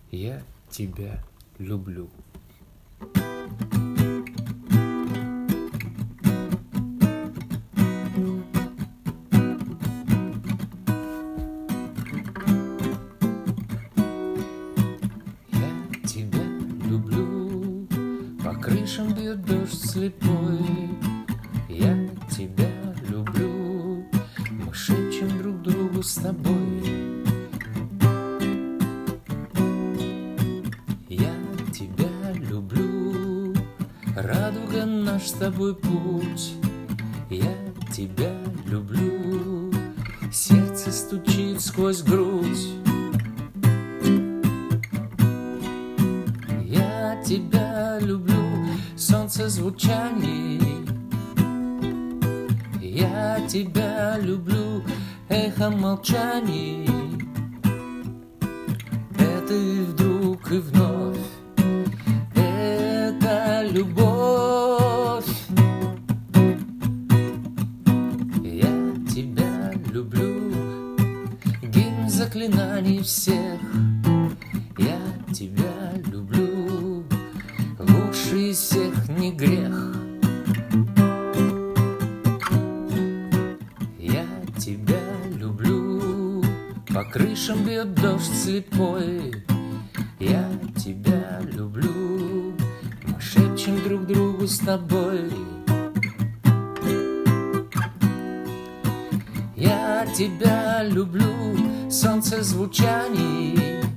Я тебя люблю. Я тебя люблю, по крышам бьет дождь слепой. Я тебя люблю, мы шепчем друг другу с тобой. Я тебя люблю, радуга наш с тобой путь. Я тебя люблю, сердце стучит сквозь грудь. Я тебя люблю, солнце звучаний. Я тебя люблю, эхо молчаний. Это и вдруг, и вновь, это любовь. Я тебя люблю, гимн заклинаний всех. Я тебя люблю, лучше из всех не грех. Я тебя люблю, по крышам бьет дождь слепой. Я тебя люблю, мы шепчем друг другу с тобой. Я тебя люблю, солнце звучаний.